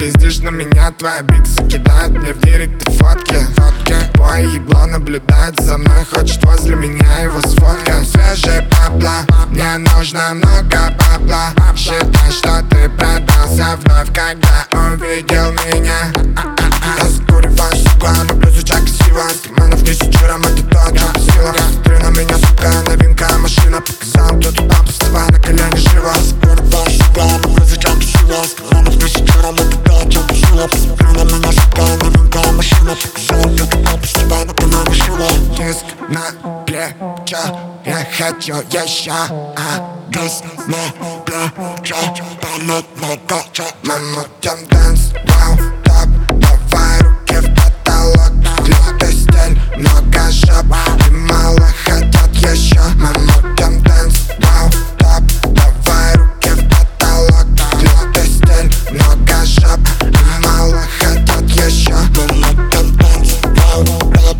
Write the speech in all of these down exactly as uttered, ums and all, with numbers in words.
пиздишь на меня, твоя бикса кидает мне в директ и фотки, фотки. Твое ебло наблюдает за мной, хочет возле меня его сфоткать. Свежий бабла, мне нужно много бабла. Считай, что ты продался вновь, когда увидел меня. Раскуриваю, сука, люблю звучать красиво. Карманов тысячу рам, это то, что сила. Ты на меня, сука, новинка, машина. Показал, кто туда, поставай на колени живо. Раскуриваю, сука, люблю звучать красиво. Карманов тысячу рам, это то, что сила. Ты на меня, сука, новинка, машина. Показал, кто туда, поставай на колени живо. Диск на плечо, я хочу еще. А, диск на плечо, понятно, кача. Мама, тем дэнс, вау, топ. Давай руки в потолок, лютый стиль, много жоп. И мало хотят еще. Мама, тем дэнс, вау, топ. Давай руки в потолок, лютый стиль, много жоп. И мало хотят еще. Мама, тем дэнс, вау, топ.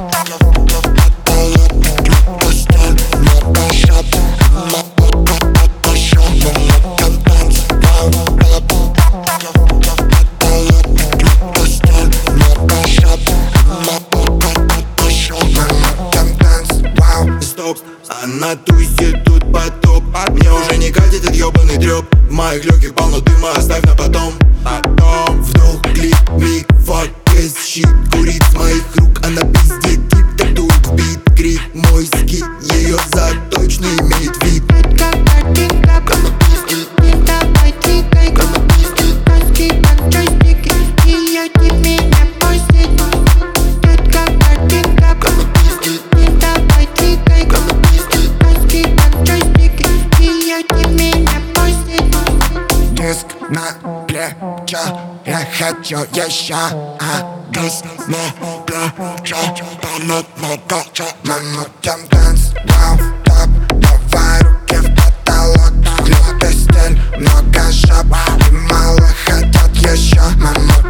А на тусе тут потоп. Мне уже не катит этот ёбаный трёп. В моих легких полно дыма, оставь на потом. Потом вдох, клик, миг, фак, кэс, щит. Курит с моих рук, она пиздит. Кип, татует в бит, крик мой скит. Её зад точно имеет вид. Диск на плечо, я хочу еще. А, диск на плечо, понятно, кача. Мама, тем дэнс, вау, топ. Давай руки в потолок, лютый стиль, много жоп. И мало хотят еще. Мама,